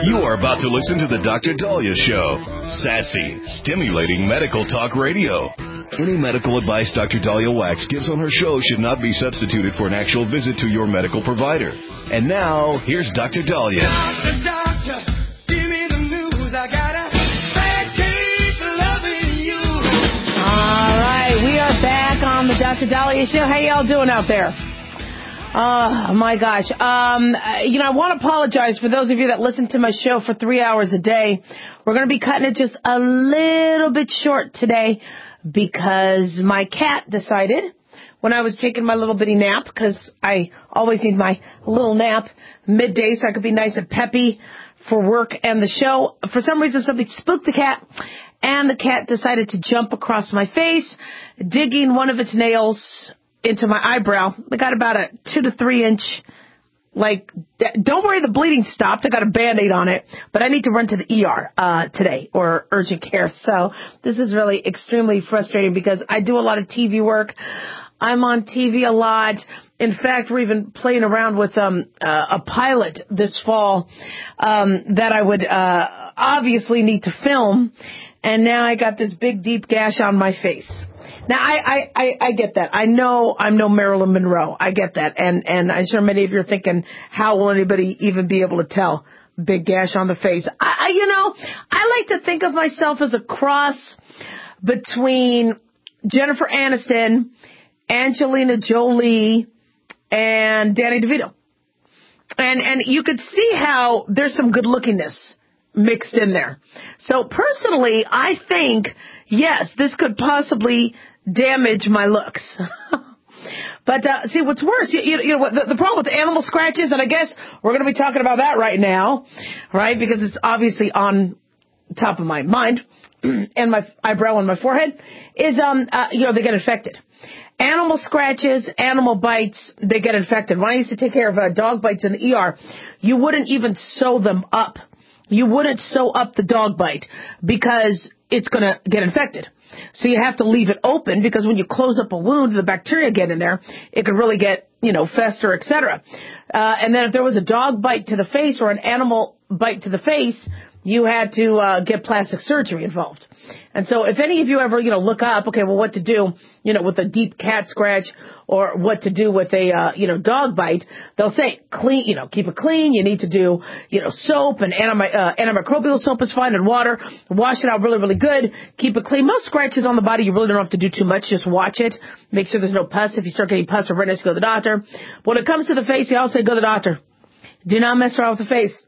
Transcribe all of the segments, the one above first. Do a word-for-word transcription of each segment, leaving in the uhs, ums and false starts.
You're about to listen to the Doctor Daliah Show. Sassy, stimulating medical talk radio. Any medical advice Doctor Daliah Wax gives on her show should not be substituted for an actual visit to your medical provider. And now, here's Doctor Daliah. Doctor, doctor, give me the news. I got a bad case of loving you. All right, we are back on the Doctor Daliah Show. How y'all doing out there? Oh, my gosh. Um, you know, I want to apologize for those of you that listen to my show for three hours a day. We're going to be cutting it just a little bit short today because my cat decided when I was taking my little bitty nap, because I always need my little nap midday so I could be nice and peppy for work and the show. For some reason, something spooked the cat, and the cat decided to jump across my face, digging one of its nails into my eyebrow. I got about a two to three inch, like, don't worry, the bleeding stopped. I got a Band-Aid on it, but I need to run to the E R uh, today, or urgent care. So this is really extremely frustrating because I do a lot of T V work. I'm on T V a lot. In fact, we're even playing around with um, uh, a pilot this fall um, that I would uh, obviously need to film. And now I got this big, deep gash on my face. Now, I, I, I, I get that. I know I'm no Marilyn Monroe. I get that. And, and I'm sure many of you are thinking, how will anybody even be able to tell? Big gash on the face. I, I you know, I like to think of myself as a cross between Jennifer Aniston, Angelina Jolie, and Danny DeVito. And, and you could see how there's some good lookingness mixed in there. So personally, I think, yes, this could possibly damage my looks. But uh, see, what's worse, you, you, you know, the, the problem with animal scratches, and I guess we're going to be talking about that right now, right, because it's obviously on top of my mind and my eyebrow and my forehead, is, um, uh, you know, they get infected. Animal scratches, animal bites, they get infected. When I used to take care of uh, dog bites in the E R, you wouldn't even sew them up. You wouldn't sew up the dog bite because it's going to get infected. So you have to leave it open because when you close up a wound, the bacteria get in there. It could really get, you know, fester, et cetera. Uh, and then if there was a dog bite to the face or an animal bite to the face, you had to uh, get plastic surgery involved. And so if any of you ever, you know, look up, okay, well, what to do, you know, with a deep cat scratch or what to do with a, uh, you know, dog bite, they'll say clean, you know, keep it clean. You need to do, you know, soap and antimi- uh, antimicrobial soap is fine and water. Wash it out really, really good. Keep it clean. Most scratches on the body, you really don't have to do too much. Just watch it. Make sure there's no pus. If you start getting pus or redness, go to the doctor. When it comes to the face, you all say go to the doctor. Do not mess around with the face.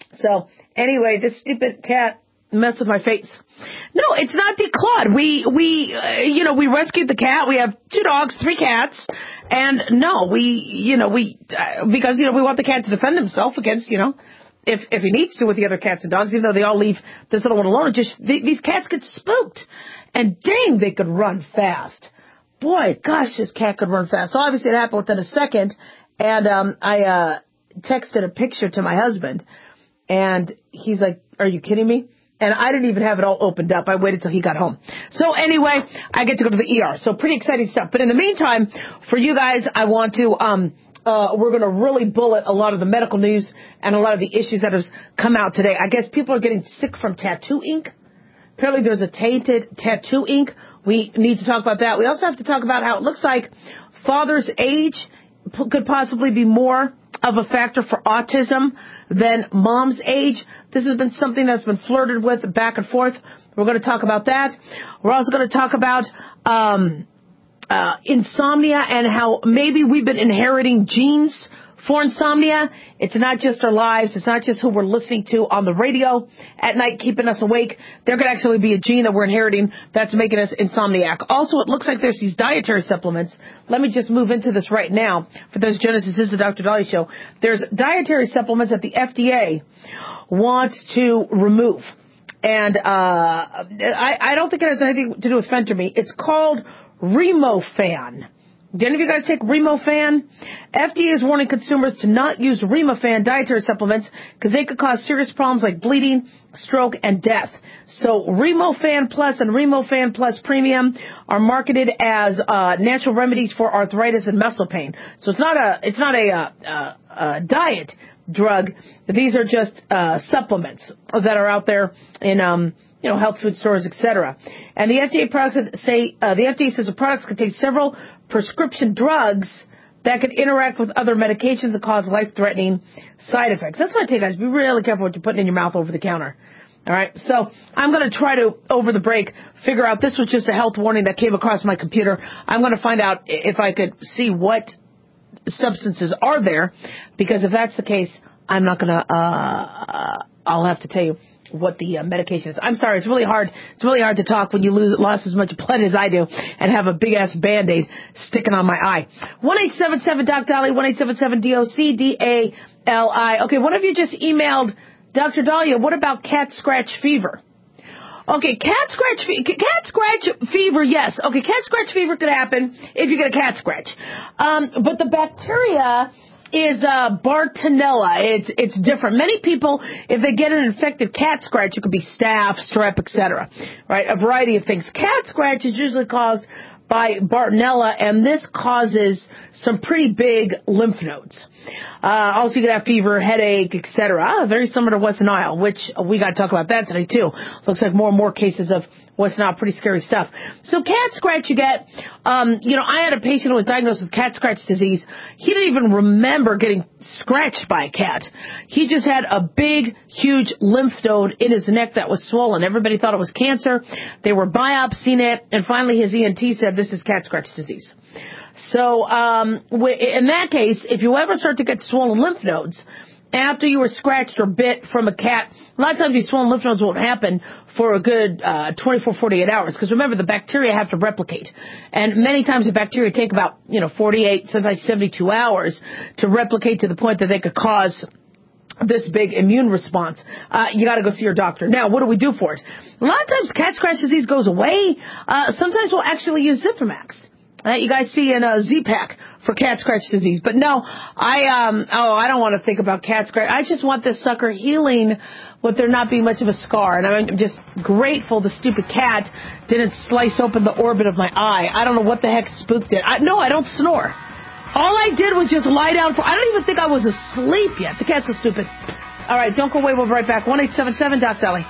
So anyway, this stupid cat messed with my face. No, it's not declawed. We, we, uh, you know, we rescued the cat. We have two dogs, three cats. And no, we, you know, we, uh, because, you know, we want the cat to defend himself against, you know, if, if he needs to with the other cats and dogs, even though they all leave this little one alone. Just, they, these cats get spooked. And dang, they could run fast. Boy, gosh, this cat could run fast. So obviously it happened within a second. And, um, I, uh, texted a picture to my husband. And he's like, are you kidding me? And I didn't even have it all opened up. I waited till he got home. So anyway, I get to go to the E R. So pretty exciting stuff. But in the meantime, for you guys, I want to, um, uh, we're going to really bullet a lot of the medical news and a lot of the issues that have come out today. I guess people are getting sick from tattoo ink. Apparently there's a tainted tattoo ink. We need to talk about that. We also have to talk about how it looks like father's age p- could possibly be more of a factor for autism than mom's age. This has been something that's been flirted with back and forth. We're going to talk about that. We're also going to talk about um, uh, insomnia and how maybe we've been inheriting genes for insomnia. It's not just our lives. It's not just who we're listening to on the radio at night, keeping us awake. There could actually be a gene that we're inheriting that's making us insomniac. Also, it looks like there's these dietary supplements. Let me just move into this right now. For those Genesis, this is the Doctor Daliah Show. There's dietary supplements that the F D A wants to remove. And uh I, I don't think it has anything to do with phentermine. It's called Remofan. Do any of you guys take Remofan? F D A is warning consumers to not use Remofan dietary supplements because they could cause serious problems like bleeding, stroke, and death. So Remofan Plus and Remofan Plus Premium are marketed as uh, natural remedies for arthritis and muscle pain. So it's not a it's not a, uh, uh, uh, diet. drug. These are just uh, supplements that are out there in, um, you know, health food stores, et cetera. And the F D A products say uh, the F D A says the products contain several prescription drugs that could interact with other medications and cause life-threatening side effects. That's why I tell you guys, be really careful what you're putting in your mouth over the counter. All right, so I'm going to try to, over the break, figure out, this was just a health warning that came across my computer. I'm going to find out if I could see what substances are there, because if that's the case, I'm not going to, uh, I'll have to tell you what the uh, medication is. I'm sorry, it's really hard. It's really hard to talk when you lose, lost as much blood as I do and have a big-ass Band-Aid sticking on my eye. one eight seven seven D O C Dolly, one eight seven seven D O C D A L I. Okay, one of you just emailed Doctor Dahlia, what about cat scratch fever? Okay, cat scratch fe- cat scratch fever, yes. Okay, cat scratch fever could happen if you get a cat scratch. Um, but the bacteria is uh, Bartonella. It's it's different. Many people, if they get an infected cat scratch, it could be staph, strep, et cetera. Right, a variety of things. Cat scratch is usually caused by Bartonella, and this causes some pretty big lymph nodes. Uh, also, you could have fever, headache, et cetera. Very similar to West Nile, which we got to talk about that today, too. Looks like more and more cases of West Nile, pretty scary stuff. So cat scratch you get, um, you know, I had a patient who was diagnosed with cat scratch disease. He didn't even remember getting scratched by a cat. He just had a big, huge lymph node in his neck that was swollen. Everybody thought it was cancer. They were biopsying it, and finally his E N T said, this is cat scratch disease. So um, in that case, if you ever start to get swollen lymph nodes after you were scratched or bit from a cat, a lot of times these swollen lymph nodes won't happen for a good uh, twenty-four, forty-eight hours. Because remember, the bacteria have to replicate. And many times the bacteria take about, you know, forty-eight, sometimes seventy-two hours to replicate to the point that they could cause this big immune response. Uh, you got to go see your doctor. Now, what do we do for it? A lot of times cat scratch disease goes away. Uh, sometimes we'll actually use Zithromax. Uh, you guys see in a Z-Pack for cat scratch disease. But no, I, um, oh, I don't want to think about cat scratch. I just want this sucker healing with there not being much of a scar. And I'm just grateful the stupid cat didn't slice open the orbit of my eye. I don't know what the heck spooked it. I, no, I don't snore. All I did was just lie down for, I don't even think I was asleep yet. The cat's so stupid. All right, don't go away. We'll be right back. one eight seven seven D O C Dolly.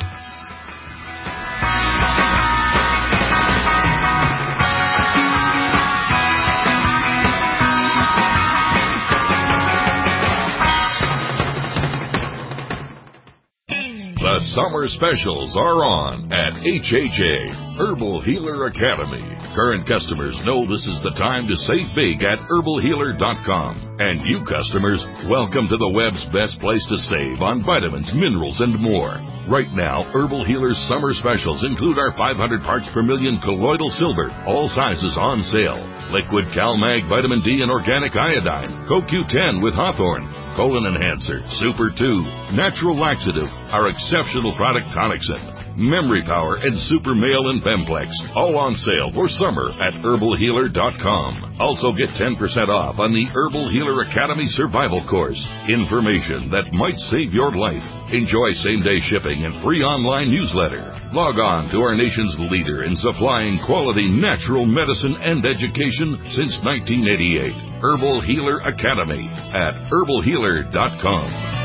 The summer specials are on at H H A, Herbal Healer Academy. Current customers know this is the time to save big at herbal healer dot com. And you customers, welcome to the web's best place to save on vitamins, minerals, and more. Right now, Herbal Healer's summer specials include our five hundred parts per million colloidal silver, all sizes on sale. Liquid CalMag Vitamin D and Organic Iodine, Co Q ten with Hawthorne, Colon Enhancer, Super two, Natural Laxative, our exceptional product Tonicsyn, Memory Power, and Super Male and Bemplex, all on sale for summer at herbal healer dot com. Also get ten percent off on the Herbal Healer Academy Survival Course. Information that might save your life. Enjoy same-day shipping and free online newsletter. Log on to our nation's leader in supplying quality natural medicine and education since nineteen eighty-eight. Herbal Healer Academy at herbal healer dot com.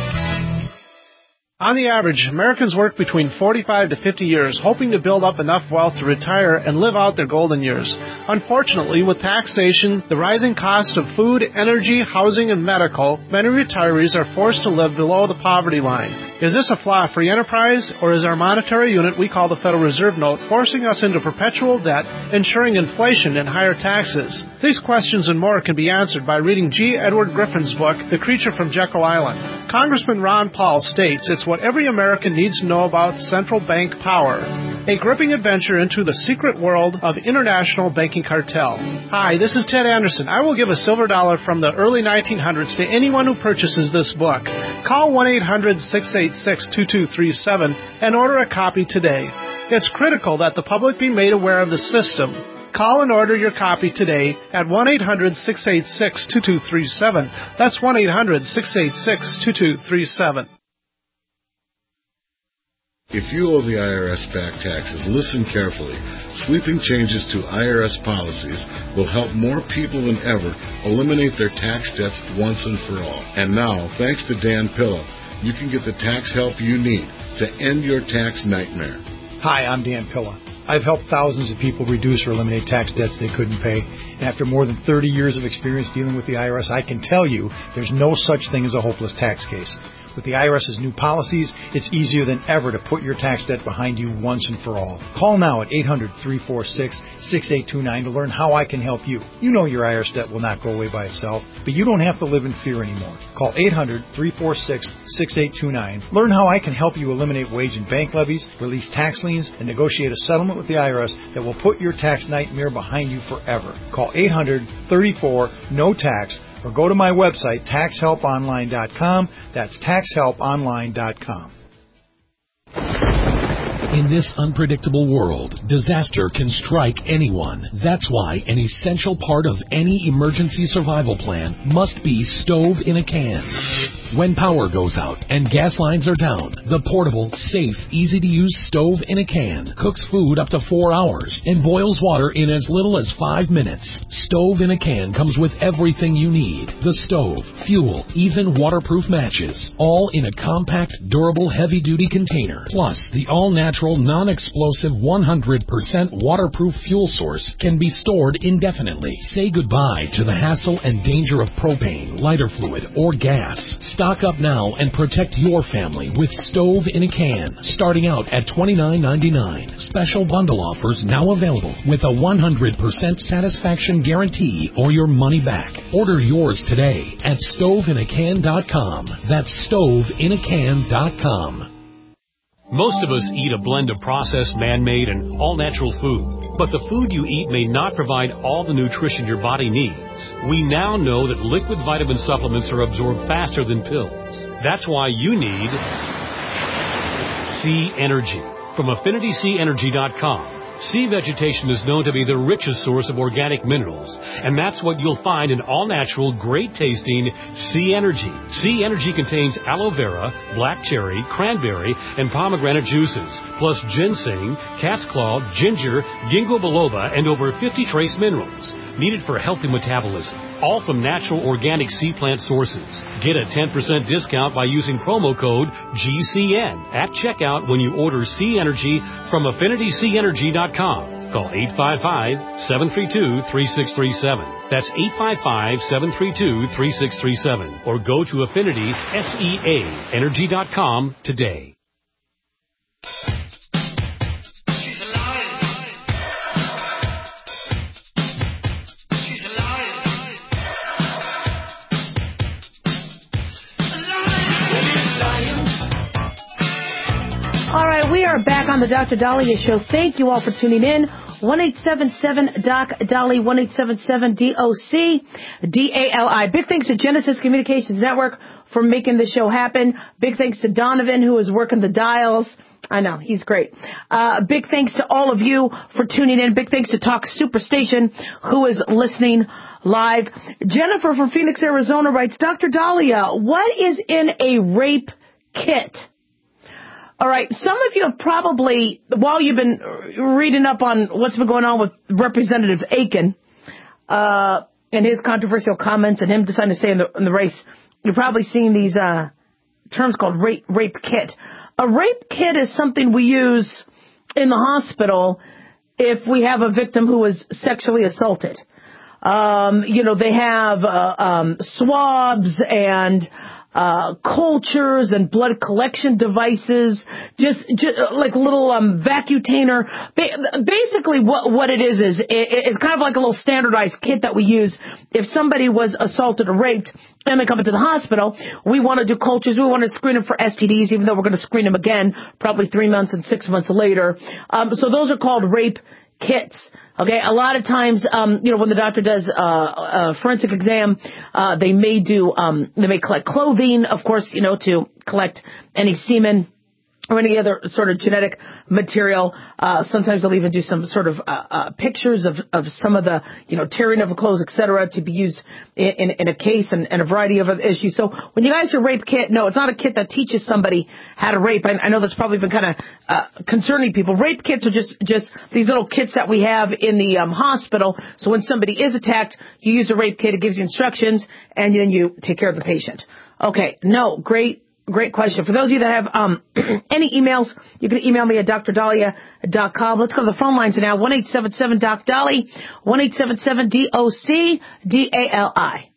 On the average, Americans work between forty-five to fifty years, hoping to build up enough wealth to retire and live out their golden years. Unfortunately, with taxation, the rising cost of food, energy, housing, and medical, many retirees are forced to live below the poverty line. Is this a flaw free enterprise, or is our monetary unit we call the Federal Reserve Note forcing us into perpetual debt, ensuring inflation and higher taxes? These questions and more can be answered by reading G. Edward Griffin's book, The Creature from Jekyll Island. Congressman Ron Paul states it's what every American needs to know about central bank power. A gripping adventure into the secret world of international banking cartel. Hi, this is Ted Anderson. I will give a silver dollar from the early nineteen hundreds to anyone who purchases this book. Call one eight hundred six eight six two two three seven and order a copy today. It's critical that the public be made aware of the system. Call and order your copy today at one eight hundred six eight six two two three seven. That's one eight hundred six eight six two two three seven. If you owe the I R S back taxes, listen carefully. Sweeping changes to I R S policies will help more people than ever eliminate their tax debts once and for all. And now, thanks to Dan Pilla, you can get the tax help you need to end your tax nightmare. Hi, I'm Dan Pilla. I've helped thousands of people reduce or eliminate tax debts they couldn't pay. And after more than thirty years of experience dealing with the I R S, I can tell you there's no such thing as a hopeless tax case. With the I R S's new policies, it's easier than ever to put your tax debt behind you once and for all. Call now at eight hundred, three four six, six eight two nine to learn how I can help you. You know your I R S debt will not go away by itself, but you don't have to live in fear anymore. Call eight hundred, three four six, six eight two nine. Learn how I can help you eliminate wage and bank levies, release tax liens, and negotiate a settlement with the I R S that will put your tax nightmare behind you forever. Call eight hundred, thirty-four, N O T A X or go to my website, tax help online dot com. That's tax help online dot com. In this unpredictable world, disaster can strike anyone. That's why an essential part of any emergency survival plan must be stove in a can. When power goes out and gas lines are down, the portable, safe, easy-to-use stove in a can cooks food up to four hours and boils water in as little as five minutes. Stove in a can comes with everything you need. The stove, fuel, even waterproof matches, all in a compact, durable, heavy-duty container. Plus, the all-natural, non-explosive, one hundred percent waterproof fuel source can be stored indefinitely. Say goodbye to the hassle and danger of propane, lighter fluid, or gas. Stock up now and protect your family with stove in a can, starting out at twenty-nine ninety-nine. Special bundle offers now available with a one hundred percent satisfaction guarantee or your money back. Order yours today at stove in a can dot com. That's stove in a can dot com. Most of us eat a blend of processed, man-made, and all-natural food. But the food you eat may not provide all the nutrition your body needs. We now know that liquid vitamin supplements are absorbed faster than pills. That's why you need Sea Energy from affinity sea energy dot com. Sea vegetation is known to be the richest source of organic minerals, and that's what you'll find in all-natural, great-tasting Sea Energy. Sea Energy contains aloe vera, black cherry, cranberry, and pomegranate juices, plus ginseng, cat's claw, ginger, ginkgo biloba, and over fifty trace minerals needed for healthy metabolism, all from natural organic sea plant sources. Get a ten percent discount by using promo code G C N at checkout when you order Sea Energy from affinity sea energy dot com. Call eight five five, seven three two, three six three seven. That's eight five five, seven three two, three six three seven. Or go to affinity sea energy dot com today. All right, we are back on the Doctor Daliah Show. Thank you all for tuning in. one eight seven seven D O C Dali, one eight seven seven D O C D A L I. Big thanks to Genesis Communications Network for making the show happen. Big thanks to Donovan, who is working the dials. I know, he's great. Uh, big thanks to all of you for tuning in. Big thanks to Talk Superstation, who is listening live. Jennifer from Phoenix, Arizona writes, Doctor Daliah, what is in a rape kit? All right, some of you have probably, while you've been reading up on what's been going on with Representative Aiken uh, and his controversial comments and him deciding to stay in the, in the race, you're probably seeing these uh, terms called rape, rape kit. A rape kit is something we use in the hospital if we have a victim who was sexually assaulted. Um, you know, they have uh, um, swabs and Uh, cultures and blood collection devices, just, just like a little um, vacutainer. Ba- basically, what what it is is it, it's kind of like a little standardized kit that we use if somebody was assaulted or raped and they come into the hospital. We want to do cultures. We want to screen them for S T Ds, even though we're going to screen them again probably three months and six months later. Um, so those are called rape kits. Okay, a lot of times, um, you know, when the doctor does uh, a forensic exam, uh, they may do, um, they may collect clothing, of course, you know, to collect any semen or any other sort of genetic material. Uh, sometimes they'll even do some sort of uh, uh, pictures of, of some of the, you know, tearing of the clothes, et cetera, to be used in, in, in a case and, and a variety of other issues. So when you guys hear rape kit, no, it's not a kit that teaches somebody how to rape. I, I know that's probably been kind of uh, concerning people. Rape kits are just, just these little kits that we have in the um, hospital. So when somebody is attacked, you use a rape kit. It gives you instructions, and then you take care of the patient. Okay, no, great. Great question. For those of you that have um, any emails, you can email me at d r dahlia dot com. Let's go to the phone lines now. one eight seven seven D O C D A L I, one eight seven seven D O C D A L I.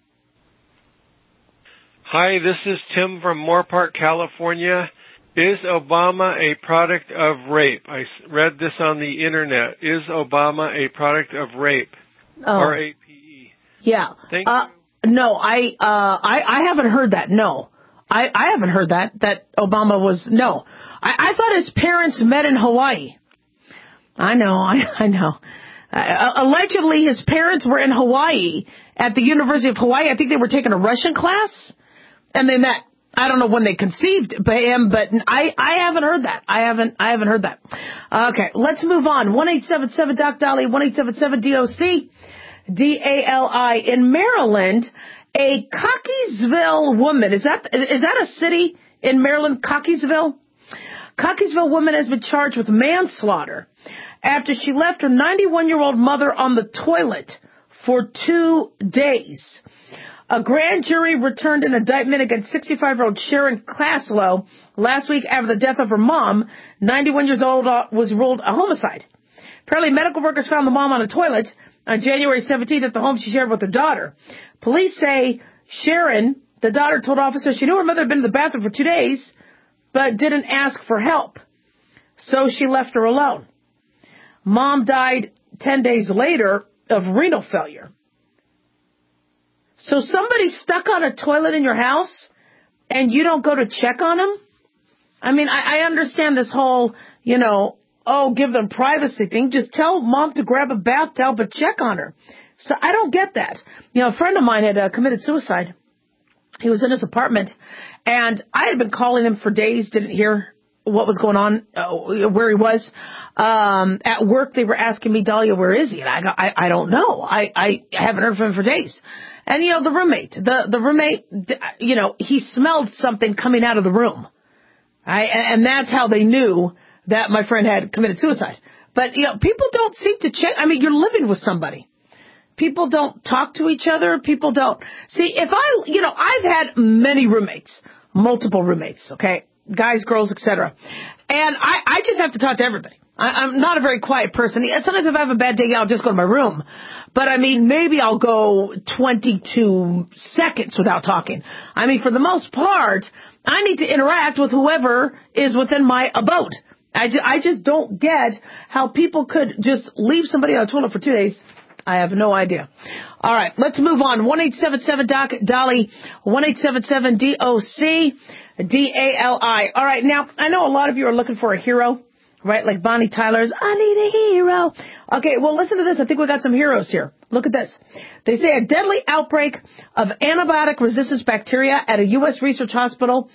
Hi, this is Tim from Moorpark, California. Is Obama a product of rape? I read this on the internet. Is Obama a product of rape? Oh. R A P E. Yeah. Thank uh, you. No, I, uh, I I haven't heard that. No. I, I haven't heard that, that Obama was, no. I, I thought his parents met in Hawaii. I know, I, I know. Uh, allegedly, his parents were in Hawaii at the University of Hawaii. I think they were taking a Russian class, and they met. I don't know when they conceived him, but I, I haven't heard that. I haven't, I haven't heard that. Okay, let's move on. one eight seven seven D O C D A L I, one eight seven seven D O C D A L I. In Maryland, a Cockeysville woman, is that is that a city in Maryland, Cockeysville? Cockeysville woman has been charged with manslaughter after she left her ninety-one-year-old mother on the toilet for two days. A grand jury returned an indictment against sixty-five-year-old Sharon Klaslow last week after the death of her mom. ninety-one years old uh, was ruled a homicide. Apparently, medical workers found the mom on a toilet on January seventeenth at the home she shared with her daughter. Police say Sharon, the daughter, told officers she knew her mother had been in the bathroom for two days, but didn't ask for help. So she left her alone. Mom died ten days later of renal failure. So somebody stuck on a toilet in your house and you don't go to check on them? I mean, I, I understand this whole, you know, oh, give them privacy thing. Just tell mom to grab a bath towel, but check on her. So I don't get that. You know, a friend of mine had uh, committed suicide. He was in his apartment, and I had been calling him for days, didn't hear what was going on, uh, where he was. Um, at work, they were asking me, Dahlia, where is he? And I go, I, I don't know. I, I haven't heard from him for days. And, you know, the roommate, the, the roommate, you know, he smelled something coming out of the room. I, and that's how they knew that my friend had committed suicide. But, you know, people don't seem to check. I mean, you're living with somebody. People don't talk to each other. People don't. See, if I, you know, I've had many roommates, multiple roommates, okay, guys, girls, et cetera. And I, I just have to talk to everybody. I, I'm not a very quiet person. Sometimes if I have a bad day, yeah, I'll just go to my room. But, I mean, maybe I'll go twenty-two seconds without talking. I mean, for the most part, I need to interact with whoever is within my abode. I, ju- I just don't get how people could just leave somebody on a toilet for two days. I have no idea. All right, let's move on. one eight seven seven D O C D A L I, one eight seven seven D O C D A L I. All right, now, I know a lot of you are looking for a hero, right? Like Bonnie Tyler's, I need a hero. Okay, well, listen to this. I think we got some heroes here. Look at this. They say a deadly outbreak of antibiotic-resistant bacteria at a U S research hospital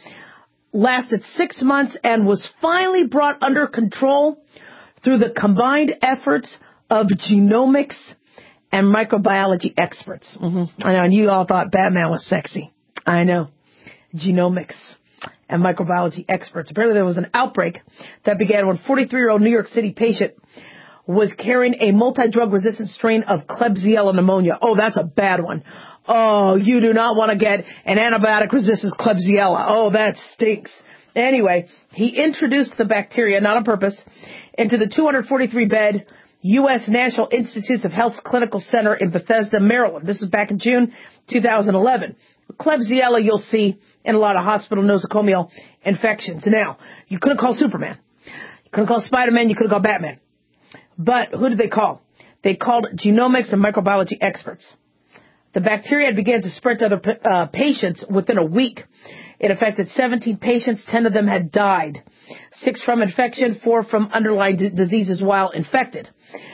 lasted six months and was finally brought under control through the combined efforts of genomics and microbiology experts. Mm-hmm. I know, and you all thought Batman was sexy. I know. Genomics and microbiology experts. Apparently there was an outbreak that began when a forty-three-year-old New York City patient was carrying a multi-drug resistant strain of Klebsiella pneumonia. Oh, that's a bad one. Oh, you do not want to get an antibiotic resistant Klebsiella. Oh, that stinks. Anyway, he introduced the bacteria, not on purpose, into the two hundred forty-three bed U S National Institutes of Health's Clinical Center in Bethesda, Maryland. This was back in June two thousand eleven. Klebsiella you'll see in a lot of hospital nosocomial infections. Now, you couldn't call Superman. You couldn't call Spider-Man. You couldn't call Batman. But who did they call? They called genomics and microbiology experts. The bacteria had began to spread to other uh, patients within a week. It affected seventeen patients. ten of them had died. Six from infection, four from underlying d- diseases while infected.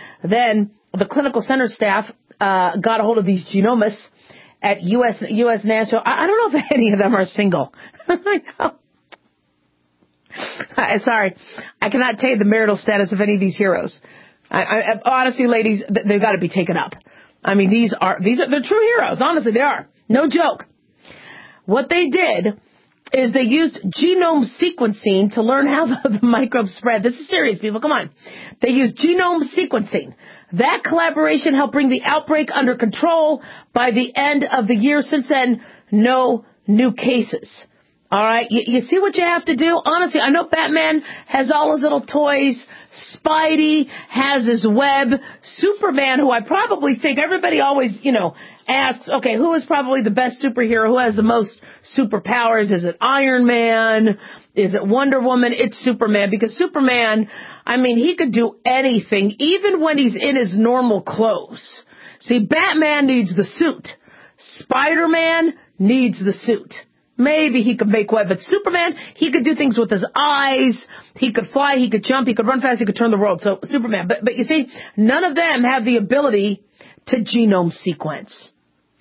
Then the clinical center staff uh, got a hold of these genomists at U S U S National. I, I don't know if any of them are single. I know. Sorry, I cannot tell you the marital status of any of these heroes. I, I, honestly, ladies, they've got to be taken up. I mean, these are these are they're true heroes. Honestly, they are. No joke. What they did is they used genome sequencing to learn how the, the microbes spread. This is serious, people. Come on. They used genome sequencing. That collaboration helped bring the outbreak under control. By the end of the year, since then, no new cases. All right, you, you see what you have to do? Honestly, I know Batman has all his little toys. Spidey has his web. Superman, who I probably think everybody always, you know, asks, okay, who is probably the best superhero? Who has the most superpowers? Is it Iron Man? Is it Wonder Woman? It's Superman, because Superman, I mean, he could do anything, even when he's in his normal clothes. See, Batman needs the suit. Spider-Man needs the suit. Maybe he could make web, but Superman, he could do things with his eyes. He could fly, he could jump, he could run fast, he could turn the world. So Superman. But but you see, none of them have the ability to genome sequence.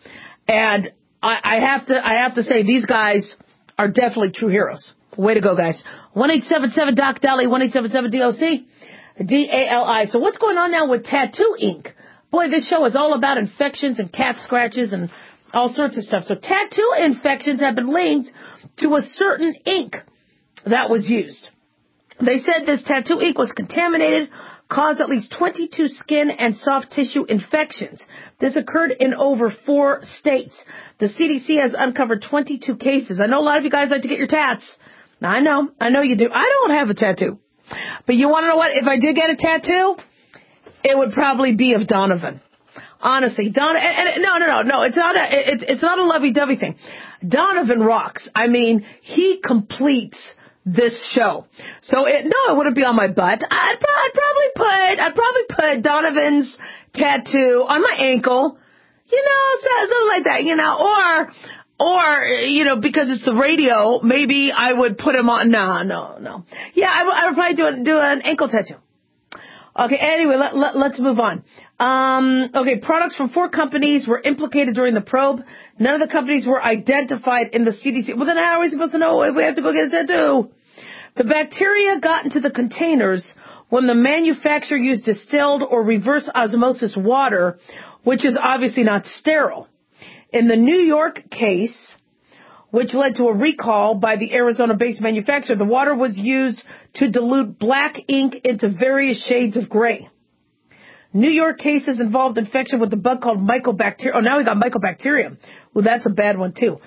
And I, I have to I have to say, these guys are definitely true heroes. Way to go, guys. one eight seven seven D O C D A L I, one eight seven seven D O C D A L I. So what's going on now with Tattoo Ink? Boy, this show is all about infections and cat scratches and all sorts of stuff. So tattoo infections have been linked to a certain ink that was used. They said this tattoo ink was contaminated, caused at least twenty-two skin and soft tissue infections. This occurred in over four states. The C D C has uncovered twenty-two cases. I know a lot of you guys like to get your tats. I know. I know you do. I don't have a tattoo. But you want to know what? If I did get a tattoo, it would probably be of Donovan. Honestly, Don, and, and, no, no, no, no, it's not a, it's, it's not a lovey-dovey thing. Donovan rocks. I mean, he completes this show. So it, no, it wouldn't be on my butt. I'd, I'd probably put, I'd probably put Donovan's tattoo on my ankle, you know, something like that, you know, or, or, you know, because it's the radio, maybe I would put him on, no, no, no. Yeah, I would, I would probably do, do an ankle tattoo. Okay, anyway, let, let, let's move on. Um, okay, products from four companies were implicated during the probe. None of the companies were identified in the C D C. Well, then how are we supposed to know if we have to go get a tattoo? The bacteria got into the containers when the manufacturer used distilled or reverse osmosis water, which is obviously not sterile. In the New York case, which led to a recall by the Arizona-based manufacturer, the water was used to dilute black ink into various shades of gray. New York cases involved infection with a bug called Mycobacterium. Oh, now we got Mycobacterium. Well, that's a bad one, too.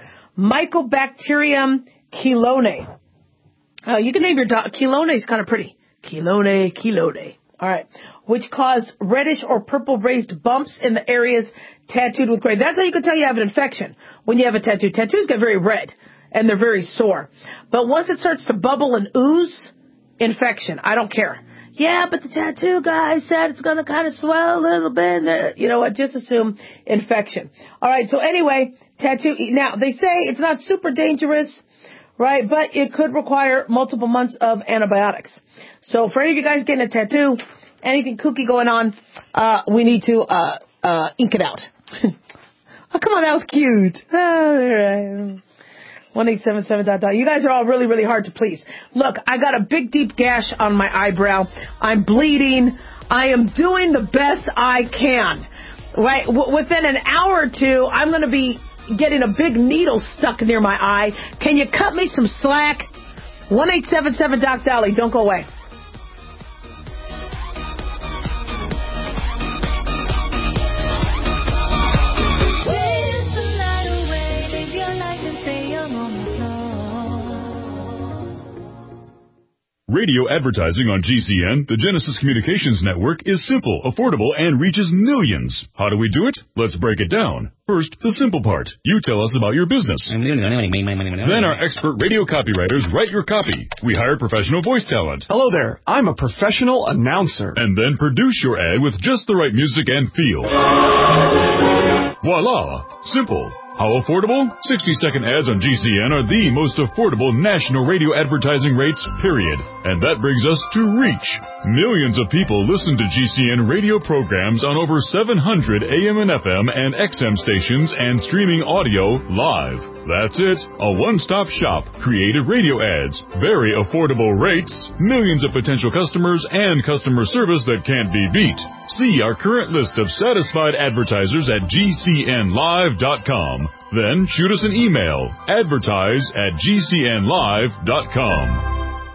Mycobacterium chelone. Uh, you can name your dog. Chelone is kind of pretty. Chelone, chelone. All right. Which caused reddish or purple raised bumps in the areas tattooed with gray. That's how you can tell you have an infection when you have a tattoo. Tattoos get very red and they're very sore. But once it starts to bubble and ooze, infection. I don't care. Yeah, but the tattoo guy said it's going to kind of swell a little bit. You know what? Just assume infection. All right. So anyway, tattoo. Now, they say it's not super dangerous, right? But it could require multiple months of antibiotics. So for any of you guys getting a tattoo, anything kooky going on, uh, we need to uh, uh, ink it out. Oh, come on. That was cute. Oh, one eight seven seven dot dot. You guys are all really, really hard to please. Look, I got a big, deep gash on my eyebrow. I'm bleeding. I am doing the best I can. Right? W- within an hour or two, I'm going to be getting a big needle stuck near my eye. Can you cut me some slack? one eight seven seven Doc Dolly. Don't go away. Radio advertising on G C N, the Genesis Communications Network, is simple, affordable, and reaches millions. How do we do it? Let's break it down. First, the simple part. You tell us about your business. Then our expert radio copywriters write your copy. We hire professional voice talent. Hello there. I'm a professional announcer. And then produce your ad with just the right music and feel. Voila! Simple. How affordable? sixty-second ads on G C N are the most affordable national radio advertising rates, period. And that brings us to reach. Millions of people listen to G C N radio programs on over seven hundred A M and F M and X M stations and streaming audio live. That's it. A one-stop shop. Creative radio ads, very affordable rates, millions of potential customers, and customer service that can't be beat. See our current list of satisfied advertisers at G C N live dot com. Then shoot us an email, advertise at G C N live dot com.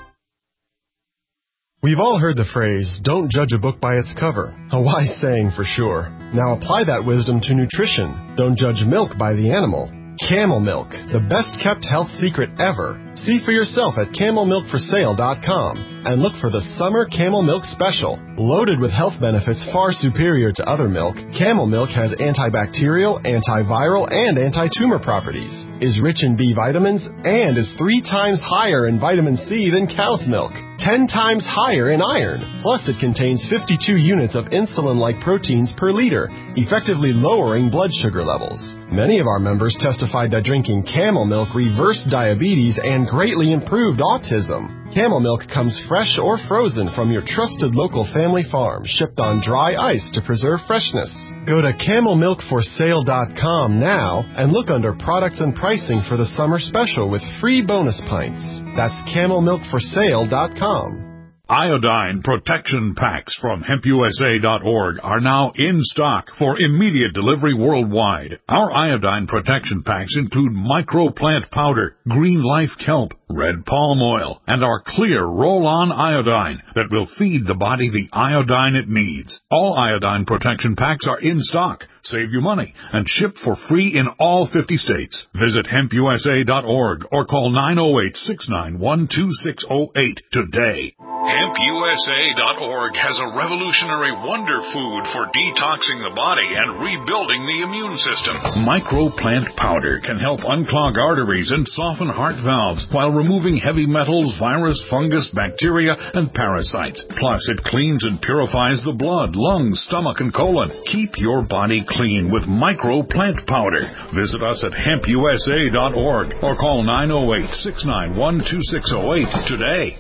We've all heard the phrase, don't judge a book by its cover. A wise saying for sure. Now apply that wisdom to nutrition. Don't judge milk by the animal. Camel Milk, the best-kept health secret ever. See for yourself at camel milk for sale dot com and look for the Summer Camel Milk Special. Loaded with health benefits far superior to other milk, Camel Milk has antibacterial, antiviral, and anti-tumor properties, is rich in B vitamins, and is three times higher in vitamin C than cow's milk, ten times higher in iron. Plus, it contains fifty-two units of insulin-like proteins per liter, effectively lowering blood sugar levels. Many of our members testified that drinking Camel Milk reversed diabetes and greatly improved autism. Camel Milk comes fresh or frozen from your trusted local family farm, shipped on dry ice to preserve freshness. Go to camel milk for sale dot com now and look under products and pricing for the summer special with free bonus pints. That's camel milk for sale dot com. Iodine protection packs from hemp U S A dot org are now in stock for immediate delivery worldwide. Our iodine protection packs include microplant powder, green life kelp, red palm oil, and our clear roll-on iodine that will feed the body the iodine it needs. All iodine protection packs are in stock. Save you money and ship for free in all fifty states. Visit hemp U S A dot org or call nine oh eight, six nine one, two six oh eight today. hemp U S A dot org has a revolutionary wonder food for detoxing the body and rebuilding the immune system. Microplant powder can help unclog arteries and soften heart valves while removing heavy metals, virus, fungus, bacteria, and parasites. Plus, it cleans and purifies the blood, lungs, stomach, and colon. Keep your body clean with Microplant powder. Visit us at hemp U S A dot org or call nine oh eight, six nine one, two six oh eight today.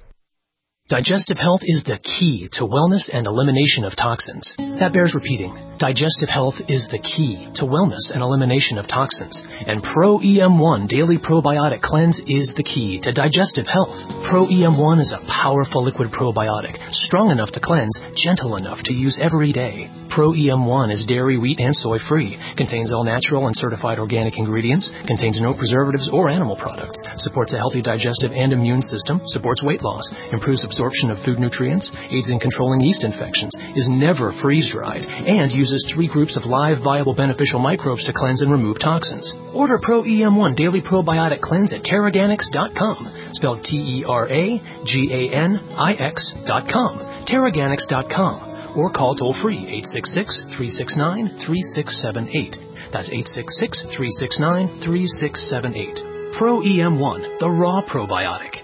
Digestive health is the key to wellness and elimination of toxins. That bears repeating. Digestive health is the key to wellness and elimination of toxins. And Pro E M one Daily Probiotic Cleanse is the key to digestive health. Pro E M one is a powerful liquid probiotic, strong enough to cleanse, gentle enough to use every day. Pro E M one is dairy, wheat, and soy-free, contains all natural and certified organic ingredients, contains no preservatives or animal products, supports a healthy digestive and immune system, supports weight loss, improves absorption of food nutrients, aids in controlling yeast infections, is never freeze-dried, and uses three groups of live, viable, beneficial microbes to cleanse and remove toxins. Order Pro E M one Daily Probiotic Cleanse at Terraganix dot com, spelled T E R A G A N I X dot com, Terraganix dot com. Or call toll-free eight six six, three six nine, three six seven eight. That's eight six six, three six nine, three six seven eight. Pro E M one, the raw probiotic.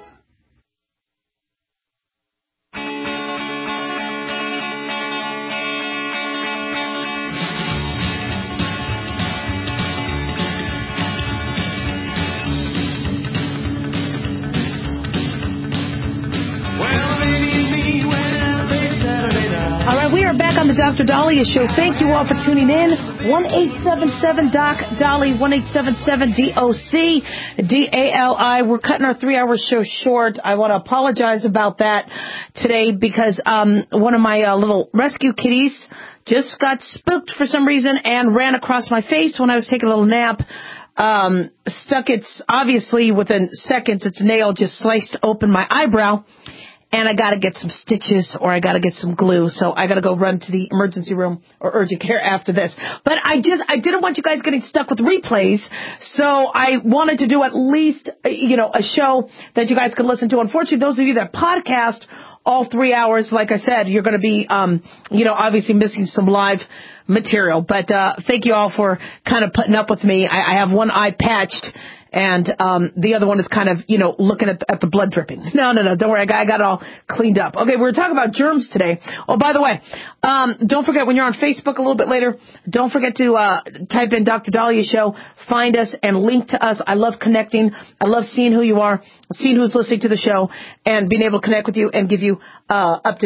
We are back on the Doctor Dahlia Show. Thank you all for tuning in. one eight seven seven D O C Dolly, one eight seven seven D O C D A L I. We're cutting our three-hour show short. I want to apologize about that today because um, one of my uh, little rescue kitties just got spooked for some reason and ran across my face when I was taking a little nap. Um, stuck its, obviously, within seconds, its nail just sliced open my eyebrow. And I got to get some stitches or I got to get some glue. So I got to go run to the emergency room or urgent care after this. But I just, I didn't want you guys getting stuck with replays. So I wanted to do at least, you know, a show that you guys could listen to. Unfortunately, those of you that podcast all three hours, like I said, you're going to be, um, you know, obviously missing some live material. But uh, thank you all for kind of putting up with me. I, I have one eye patched. And um the other one is kind of, you know, looking at the, at the blood dripping. No, no, no, don't worry. I got, I got it all cleaned up. Okay, we're talking about germs today. Oh, by the way, um don't forget when you're on Facebook a little bit later, don't forget to uh type in Doctor Dahlia Show, find us, and link to us. I love connecting. I love seeing who you are, seeing who's listening to the show, and being able to connect with you and give you uh up-to-date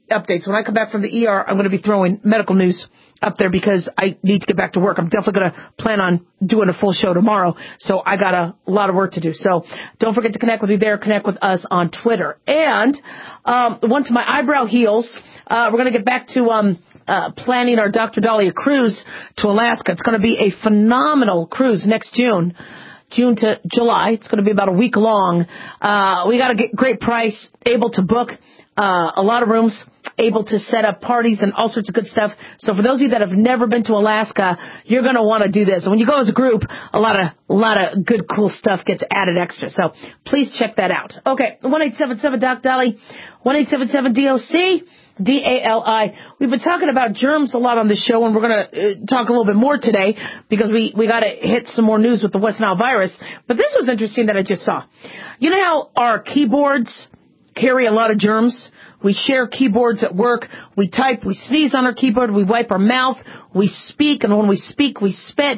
updates. When I come back from the E R, I'm going to be throwing medical news up there because I need to get back to work. I'm definitely going to plan on doing a full show tomorrow, so I got a lot of work to do. So don't forget to connect with me there. Connect with us on Twitter. And um, once my eyebrow heals, uh, we're going to get back to um, uh, planning our Doctor Dahlia cruise to Alaska. It's going to be a phenomenal cruise next June. June to July. It's going to be about a week long. Uh, we got a great price, able to book uh, a lot of rooms, able to set up parties and all sorts of good stuff. So for those of you that have never been to Alaska, you're going to want to do this. And when you go as a group, a lot of a lot of good, cool stuff gets added extra. So please check that out. Okay, one eight seven seven Doc Dolly, one eight seven seven D O C. D A L I. We've been talking about germs a lot on this show, and we're going to uh, talk a little bit more today because we, we got to hit some more news with the West Nile virus. But this was interesting that I just saw. You know how our keyboards carry a lot of germs? We share keyboards at work. We type, we sneeze on our keyboard, we wipe our mouth, we speak, and when we speak, we spit.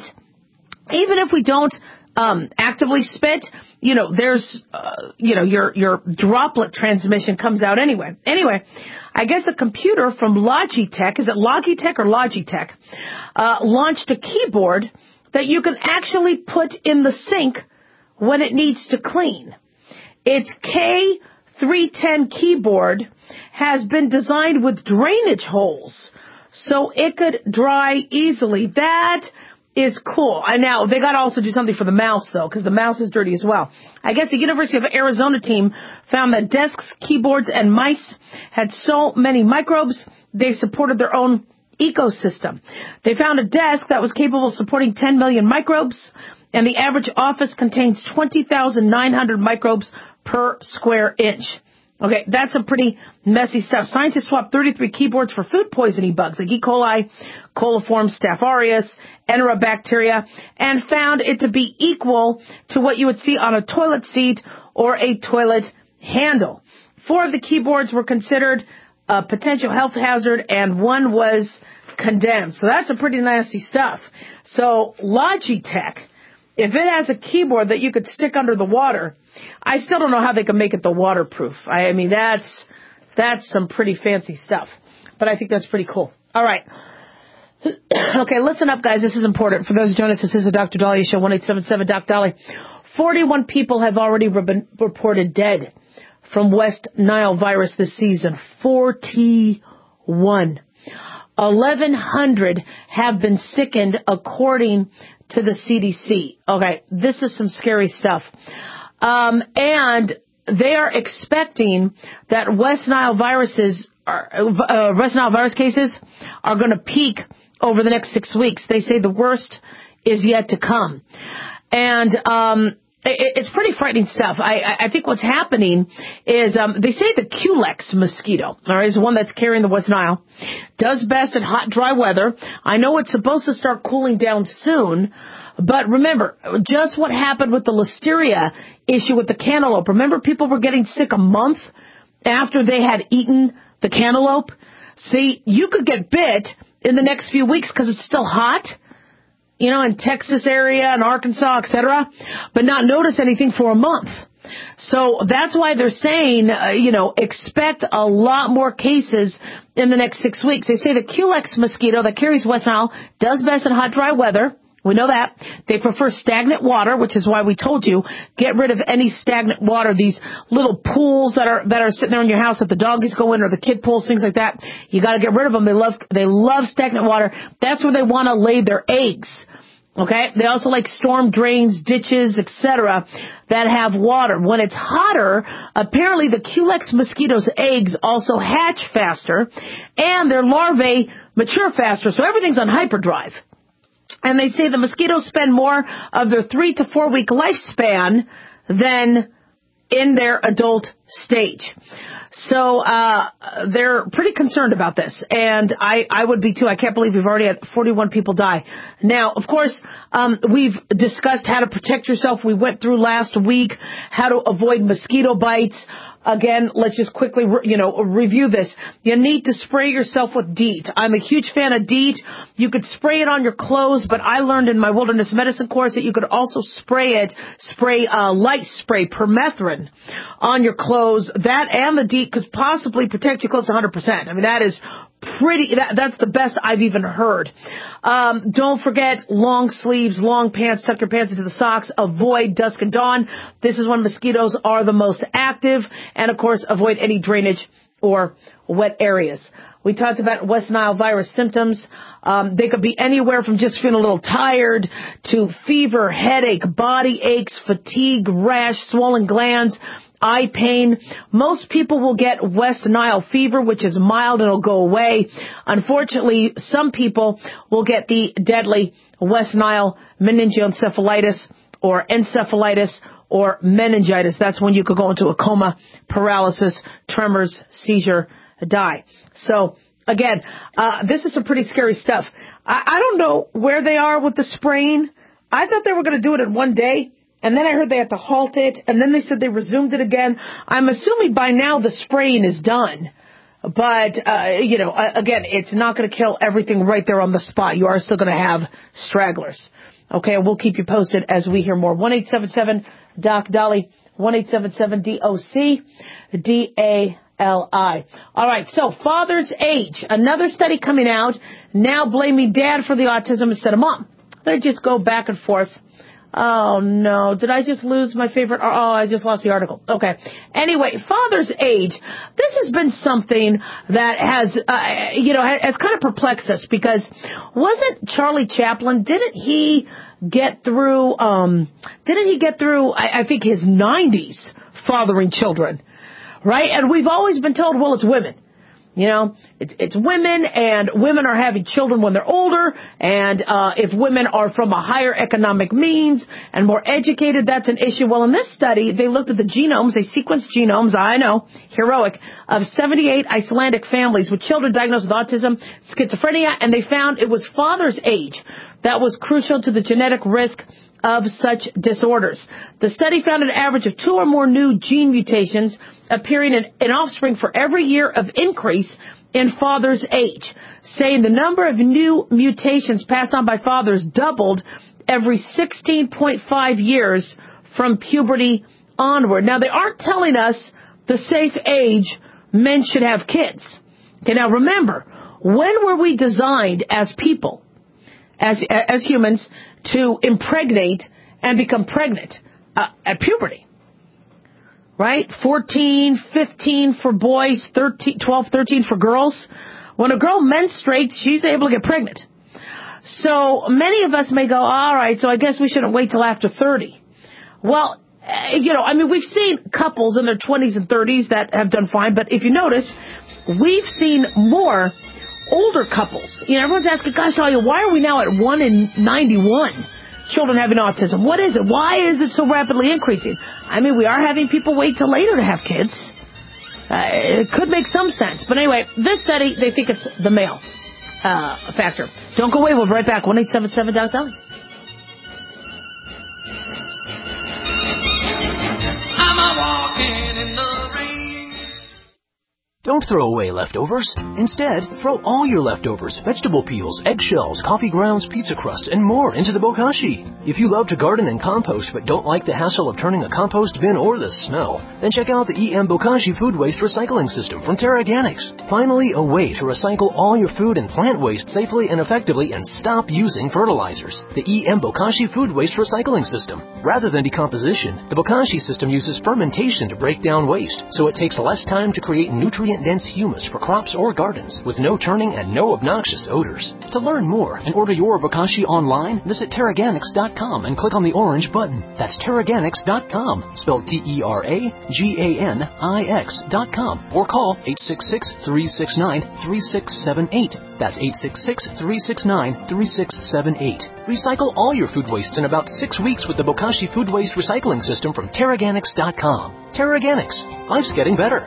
Even if we don't um, actively spit, you know, there's, uh, you know, your your droplet transmission comes out anyway. Anyway, I guess a computer from Logitech, is it Logitech or Logitech, uh, launched a keyboard that you can actually put in the sink when it needs to clean. Its K three ten keyboard has been designed with drainage holes so it could dry easily. That is cool. And now, they got to also do something for the mouse, though, because the mouse is dirty as well. I guess the University of Arizona team found that desks, keyboards, and mice had so many microbes, they supported their own ecosystem. They found a desk that was capable of supporting ten million microbes, and the average office contains twenty thousand nine hundred microbes per square inch. Okay, that's some pretty messy stuff. Scientists swapped thirty-three keyboards for food poisoning bugs like E. coli, coliform staph aureus, enterobacteria, and found it to be equal to what you would see on a toilet seat or a toilet handle. Four of the keyboards were considered a potential health hazard, and one was condemned. So that's some pretty nasty stuff. So Logitech, if it has a keyboard that you could stick under the water, I still don't know how they can make it the waterproof. I, I mean, that's that's some pretty fancy stuff. But I think that's pretty cool. All right. Okay, listen up, guys. This is important. For those who join us, this is the Doctor Dahlia Show, one eight seven seven Doc Dolly. forty-one people have already been reported dead from West Nile virus this season. forty-one. eleven hundred have been sickened, according to the C D C. Okay, this is some scary stuff. Um, and they are expecting that West Nile viruses, are, uh, West Nile virus cases are going to peak over the next six weeks. They say the worst is yet to come. And um, it, it's pretty frightening stuff. I, I think what's happening is um, they say the Culex mosquito, all right, is the one that's carrying the West Nile, does best in hot, dry weather. I know it's supposed to start cooling down soon, but remember, just what happened with the listeria issue with the cantaloupe. Remember, people were getting sick a month after they had eaten the cantaloupe? See, you could get bit in the next few weeks because it's still hot, you know, in Texas area and Arkansas, et cetera, but not notice anything for a month. So that's why they're saying, uh, you know, expect a lot more cases in the next six weeks. They say the Culex mosquito that carries West Nile does best in hot, dry weather. We know that. They prefer stagnant water, which is why we told you, get rid of any stagnant water, these little pools that are that are sitting there in your house that the doggies go in, or the kid pools, things like that. You got to get rid of them. They love they love stagnant water. That's where they want to lay their eggs. Okay? They also like storm drains, ditches, et cetera that have water. When it's hotter, apparently the Culex mosquito's eggs also hatch faster, and their larvae mature faster, so everything's on hyperdrive. And they say the mosquitoes spend more of their three to four week lifespan than in their adult stage. So uh they're pretty concerned about this, and I, I would be too. I can't believe we've already had forty-one people die. Now, of course, um we've discussed how to protect yourself. We went through last week how to avoid mosquito bites. Again, let's just quickly, re- you know, review this. You need to spray yourself with DEET. I'm a huge fan of DEET. You could spray it on your clothes, but I learned in my wilderness medicine course that you could also spray it, spray uh, light spray, permethrin, on your clothes. That and the DEET could possibly protect your clothes one hundred percent. I mean, that is pretty, that, that's the best I've even heard. Um, don't forget long sleeves, long pants, tuck your pants into the socks, avoid dusk and dawn. This is when mosquitoes are the most active, and of course, avoid any drainage or wet areas. We talked about West Nile virus symptoms. Um, they could be anywhere from just feeling a little tired to fever, headache, body aches, fatigue, rash, swollen glands, eye pain. Most people will get West Nile fever, which is mild and it'll go away. Unfortunately, some people will get the deadly West Nile meningoencephalitis or encephalitis or meningitis. That's when you could go into a coma, paralysis, tremors, seizure, die. So, again, uh, this is some pretty scary stuff. I, I don't know where they are with the spraying. I thought they were going to do it in one day. And then I heard they had to halt it, and then they said they resumed it again. I'm assuming by now the spraying is done. But, uh, you know, again, it's not going to kill everything right there on the spot. You are still going to have stragglers. Okay, we'll keep you posted as we hear more. one eight seven seven D O C Dolly, one eight seven seven D O C D A L I. All right, so father's age. Another study coming out, now blaming dad for the autism instead of mom. They just go back and forth. Oh, no. Did I just lose my favorite? Oh, I just lost the article. Okay. Anyway, father's age. This has been something that has, uh, you know, has kind of perplexed us because wasn't Charlie Chaplin, didn't he get through, um, didn't he get through, I, I think, his nineties fathering children, right? And we've always been told, well, it's women. You know, it's, it's women, and women are having children when they're older, and uh if women are from a higher economic means and more educated, that's an issue. Well, in this study, they looked at the genomes, they sequenced genomes, I know, heroic, of seventy-eight Icelandic families with children diagnosed with autism, schizophrenia, and they found it was father's age that was crucial to the genetic risk of such disorders. The study found an average of two or more new gene mutations appearing in, in offspring for every year of increase in father's age, saying the number of new mutations passed on by fathers doubled every sixteen point five years from puberty onward. Now, they aren't telling us the safe age men should have kids. Okay, now remember, when were we designed as people, as as humans, to impregnate and become pregnant? Uh, at puberty, right? fourteen, fifteen for boys, thirteen, twelve, thirteen for girls. When a girl menstruates, she's able to get pregnant. So many of us may go, all right, so I guess we shouldn't wait till after thirty. Well, uh, you know, I mean, we've seen couples in their twenties and thirties that have done fine, but if you notice, we've seen more older couples. You know, everyone's asking, gosh, Talia, why are we now at one in ninety-one children having autism? What is it? Why is it so rapidly increasing? I mean, we are having people wait till later to have kids. Uh, it could make some sense. But anyway, this study, they think it's the male uh, factor. Don't go away. We'll be right back. one eight seven seven D O C Dolly. I'm a walking in the rain. Don't throw away leftovers. Instead, throw all your leftovers, vegetable peels, eggshells, coffee grounds, pizza crust, and more into the bokashi. If you love to garden and compost but don't like the hassle of turning a compost bin or the smell, then check out the E M Bokashi Food Waste Recycling System from TerraGanix. Finally, a way to recycle all your food and plant waste safely and effectively and stop using fertilizers. The E M Bokashi Food Waste Recycling System. Rather than decomposition, the Bokashi system uses fermentation to break down waste, so it takes less time to create nutrient-dense humus for crops or gardens, with no turning and no obnoxious odors. To learn more and order your Bokashi online, visit Terraganix dot com and click on the orange button. That's Terraganix dot com, spelled T E R A G A N I X dot com, or call eight six six, three six nine, three six seven eight. That's eight six six, three six nine, three six seven eight. Recycle all your food wastes in about six weeks with the Bokashi Food Waste Recycling System from Terraganix dot com. Terraganix. Life's getting better.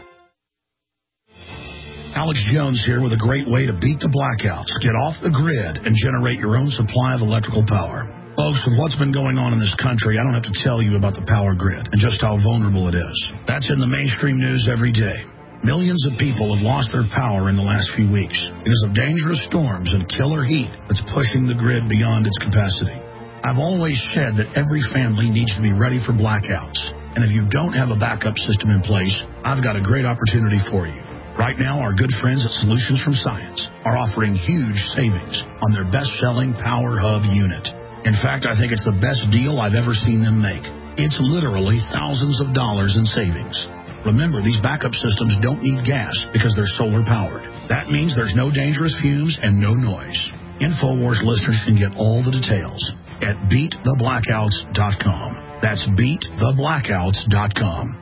Alex Jones here with a great way to beat the blackouts, get off the grid, and generate your own supply of electrical power. Folks, with what's been going on in this country, I don't have to tell you about the power grid and just how vulnerable it is. That's in the mainstream news every day. Millions of people have lost their power in the last few weeks because of dangerous storms and killer heat that's pushing the grid beyond its capacity. I've always said that every family needs to be ready for blackouts. And if you don't have a backup system in place, I've got a great opportunity for you. Right now, our good friends at Solutions from Science are offering huge savings on their best-selling Power Hub unit. In fact, I think it's the best deal I've ever seen them make. It's literally thousands of dollars in savings. Remember, these backup systems don't need gas because they're solar-powered. That means there's no dangerous fumes and no noise. InfoWars listeners can get all the details at beat the blackouts dot com. That's beat the blackouts dot com.